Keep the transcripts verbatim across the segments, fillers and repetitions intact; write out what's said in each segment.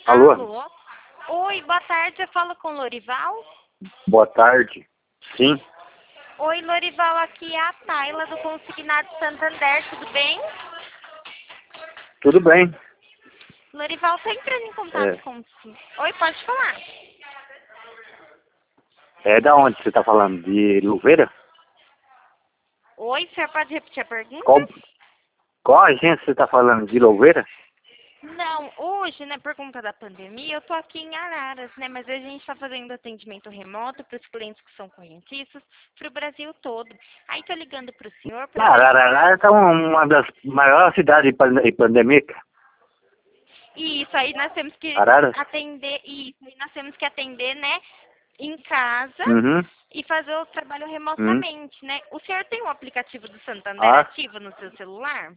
Alô? Alô? Oi, boa tarde, eu falo com Lorival? Boa tarde. Sim, Oi, Lorival, aqui é a Tayla do Consignado Santander, tudo bem? tudo bem. Lorival, está entrando em contato É, com você. Oi, pode falar. é da onde você está falando? De Louveira? Oi, o senhor pode repetir a Qual, pergunta? qual agência você está falando? De Louveira? Não, hoje, né, por conta da pandemia, eu tô aqui em Araras, né, mas a gente está fazendo atendimento remoto para os clientes que são correntistas para o Brasil todo. Aí tô ligando para o senhor para Ah, verificar. Araraquara está uma das maiores cidades pan- pandêmicas. E isso aí nós temos que Araras? atender, e isso aí nós temos que atender, né, em casa Uhum, e fazer o trabalho uhum. remotamente, né? O senhor tem o aplicativo do Santander Ah, ativo no seu celular?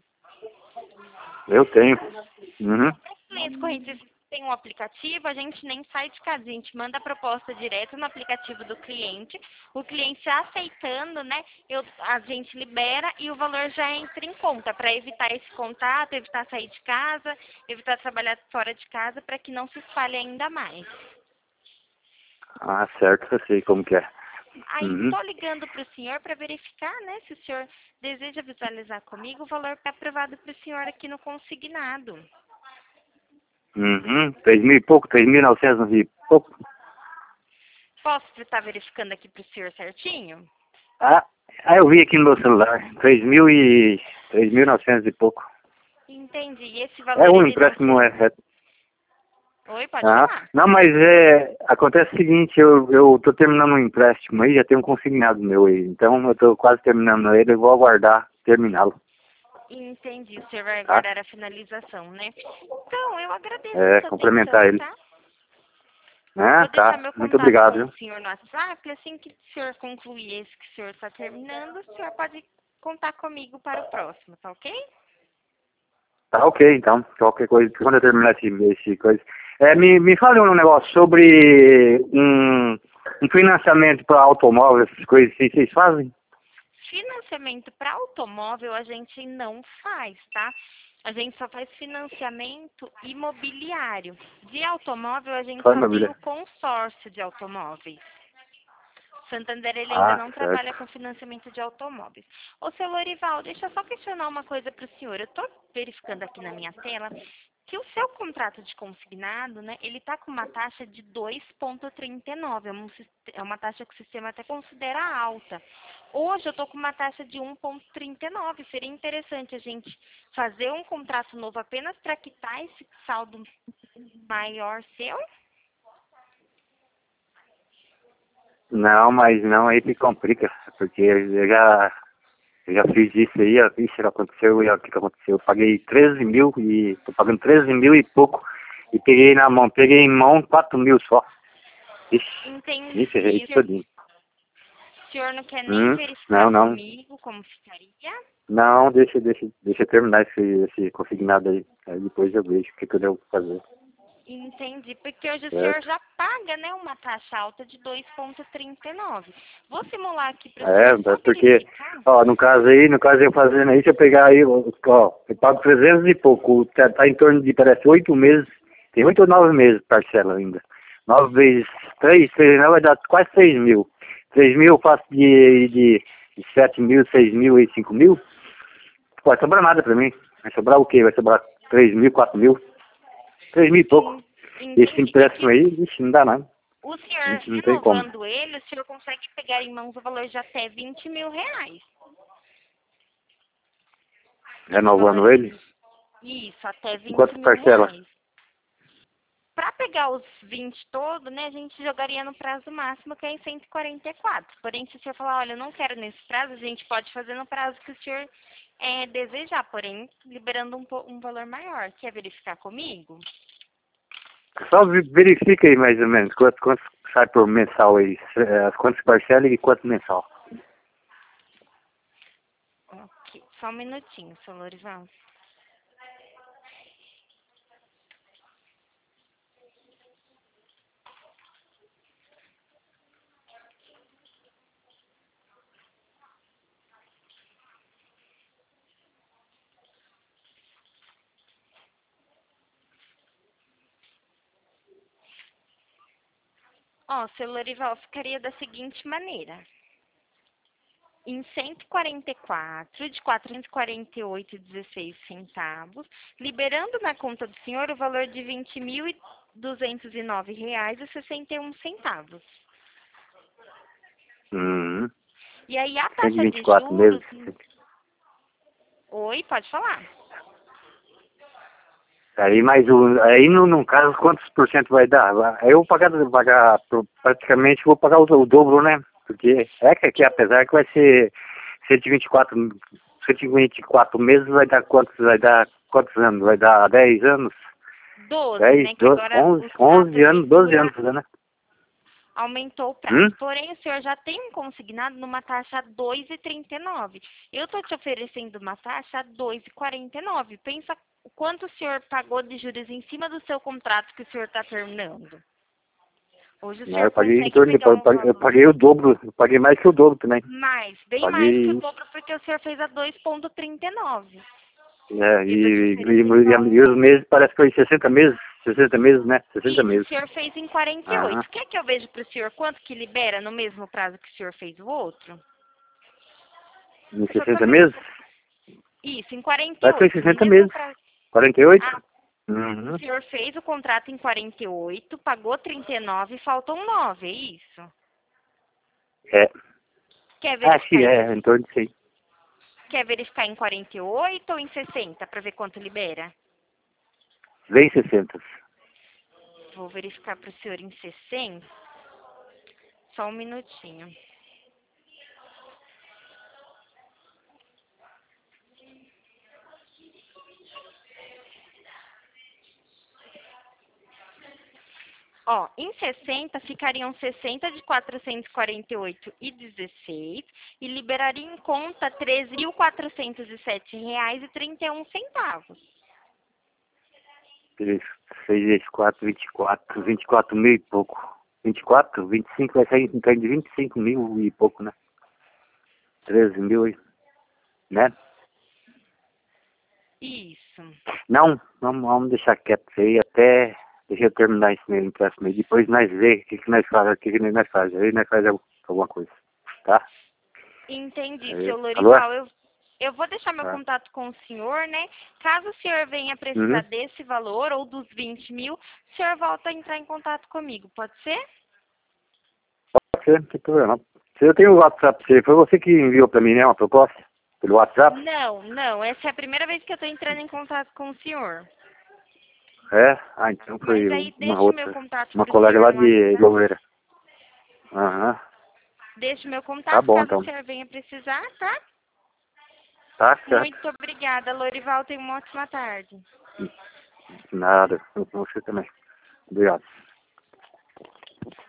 eu tenho. Uhum. Para os clientes correntistas que têm um aplicativo, a gente nem sai de casa, a gente manda a proposta direto no aplicativo do cliente. O cliente já aceitando, né? Eu, a gente libera e o valor já entra em conta para evitar esse contato, evitar sair de casa, evitar trabalhar fora de casa para que não se espalhe ainda mais. Ah, certo, eu sei como que é. Aí Uhum. estou ligando para o senhor para verificar, né, se o senhor deseja visualizar comigo o valor que é aprovado para o senhor aqui no consignado. Uhum. Três mil e pouco, três mil e novecentos e pouco. Posso estar verificando aqui para o senhor certinho? Ah, ah, eu vi aqui no meu celular. Três mil e... Três mil e novecentos e pouco. Entendi. E esse É valor um ele não empréstimo, se... é, é Oi, pode ah, falar. não, mas é, acontece o seguinte, eu, eu tô terminando um empréstimo aí, já tem um consignado meu aí, então eu tô quase terminando ele, eu vou aguardar terminá-lo, Entendi. O senhor vai tá? aguardar a finalização, né? Então, eu agradeço a É, sua complementar atenção, ele. tá? Ah, Vou deixar tá, meu muito contato obrigado, com o viu? senhor no WhatsApp. Assim que o senhor concluir esse que o senhor está terminando, o senhor pode contar comigo para o próximo, tá ok? Tá ok, então, qualquer coisa, quando eu terminar esse, esse coisa. É, me, me fale um negócio sobre um, um financiamento para automóvel, essas coisas, assim, vocês fazem? Financiamento para automóvel a gente não faz, tá? A gente só faz financiamento imobiliário. De automóvel, a gente Só só tem imóvel. o consórcio de automóveis. O Santander ele ainda Ah, não certo. trabalha com financiamento de automóveis. Ô, seu Lorival, deixa eu só questionar uma coisa para o senhor. Eu estou verificando aqui na minha tela que o seu contrato de consignado, né, ele está com uma taxa de dois vírgula trinta e nove. É, um sis- é uma taxa que o sistema até considera alta. Hoje eu estou com uma taxa de um vírgula trinta e nove. Seria interessante a gente fazer um contrato novo apenas para quitar esse saldo maior seu? Não, mas não, aí me complica, porque eu já, eu já fiz isso aí, ó, isso aconteceu, e ó, o que que aconteceu? Eu paguei treze mil e tô pagando treze mil e pouco, e peguei na mão, peguei em mão quatro mil só. Ixi, me ferrei Entendi. todinho. O senhor não quer nem Hum, não, verificar não, comigo como ficaria? não, deixa, deixa, deixa eu terminar esse, esse consignado aí, aí depois eu vejo o que que eu devo fazer, Entendi, porque hoje o senhor certo? já paga, né, uma taxa alta de dois vírgula trinta e nove. Vou simular aqui para o É, senhor é só porque, verificar. ó, no caso aí, no caso eu fazendo aí, se eu pegar aí, ó, eu pago trezentos e pouco, tá, tá em torno de, parece, oito meses, tem oito ou nove meses parcela ainda. Nove vezes três, três, não, vai dar quase seis mil. Três mil eu faço de, de, de sete mil, seis mil e cinco mil, pode sobrar nada pra mim. Vai sobrar o quê? Vai sobrar três mil, quatro mil, três mil e pouco. En- Esse Entendi. É empréstimo que aí, ixi, não dá nada, o não, senhor não tem como. renovando ele, o senhor consegue pegar em mãos o valor de até vinte mil reais. Esse valor Renovando ele, aqui. Isso, até vinte quanto mil parcela? reais. Para pegar os vinte todo, né, a gente jogaria no prazo máximo, que é em cento e quarenta e quatro. Porém, se o senhor falar, olha, eu não quero nesse prazo, a gente pode fazer no prazo que o senhor é, desejar, porém, liberando um, po- um valor maior. Quer verificar comigo? Só ve- verifica aí mais ou menos quanto, quanto sai por mensal aí, eh, as quantas parcelas e quanto mensal. Ok, só um minutinho, seu Lorival. Ó, seu Lorival, ficaria da seguinte maneira. Em cento e quarenta e quatro, de quatrocentos e quarenta e oito reais e dezesseis centavos, liberando na conta do senhor o valor de vinte mil duzentos e nove reais e sessenta e um centavos. Uhum. E aí a cento e taxa vinte e de quatro meses. juros... Oi, pode falar. Aí, mais o, aí no, no caso, quantos por cento vai dar? Aí eu vou pagar, pagar praticamente, vou pagar o, o dobro, né? Porque é que aqui, apesar que vai ser cento e vinte e quatro, cento e vinte e quatro meses, vai dar quantos, vai dar quantos anos? Vai dar dez anos? doze, dez, né? Que doze, agora onze, os onze prazos anos, de doze juros anos, né? aumentou o Hum? prazo. Porém, o senhor já tem um consignado numa taxa dois vírgula trinta e nove. Eu estou te oferecendo uma taxa dois vírgula quarenta e nove. Pensa o quanto o senhor pagou de juros em cima do seu contrato que o senhor está terminando. Hoje o Não, senhor eu paguei em consegue torno de, pegar eu um paguei, eu valor paguei o dobro, eu paguei mais que o dobro também. mais, bem mais que o Paguei, dobro, porque o senhor fez a dois vírgula trinta e nove. é, Eu estou te e, e, oferecendo a e, e os um. meses, parece que foi sessenta meses, sessenta meses, né? sessenta Isso, o meses. senhor fez em quarenta e Aham. oito. Quer que eu veja para o senhor quanto que libera no mesmo prazo que o senhor fez o outro? Em Só sessenta também. meses? Isso, em quarenta e Parece que oito. foi No sessenta mesmo meses. prazo. quarenta e oito? Ah, o Uhum. senhor fez o contrato em quarenta e oito, pagou trinta e nove e faltam nove, é isso? É. Quer Ah, verificar sim, em, é, em torno disso aí. quer verificar em quarenta e oito ou em sessenta para ver quanto libera? Vem sessenta. Vou verificar para o senhor em sessenta. Só um minutinho. Ó, em sessenta ficariam sessenta de quatrocentos e quarenta e oito e dezesseis e liberaria em conta treze mil quatrocentos e sete reais e trinta e um centavos. três, seis vezes quatro, vinte e quatro. vinte e quatro mil e pouco. vinte e quatro, vinte e cinco vai sair em torno de vinte e cinco mil e pouco, né? treze mil, né? Isso. Não, vamos, vamos deixar quieto isso aí até. Deixa eu terminar isso nele próximo aí. Depois nós vê o que, que nós fazemos, o que, que nós fazemos. Aí nós fazemos alguma coisa. Tá? Entendi, Aí, seu alô? Lorival. Eu, eu vou deixar meu Ah. contato com o senhor, né? Caso o senhor venha Uhum. precisar desse valor ou dos vinte mil, o senhor volta a entrar em contato comigo, pode ser? Pode ser, não tem problema. Se eu tenho o WhatsApp pra você, foi você que enviou pra mim, né, uma proposta? Pelo WhatsApp? Não, não. Essa é a primeira vez que eu estou entrando em contato com o senhor. É? Ah, então Mas foi aí uma deixa o meu outra. contato Uma para o colega senhor lá no de WhatsApp. Louveira. Aham. Deixo meu Tá contato bom, caso o então. senhor venha precisar, tá? Tá certo. Muito obrigada, Lorival. Tenha uma ótima tarde. Nada. Você também. Obrigado.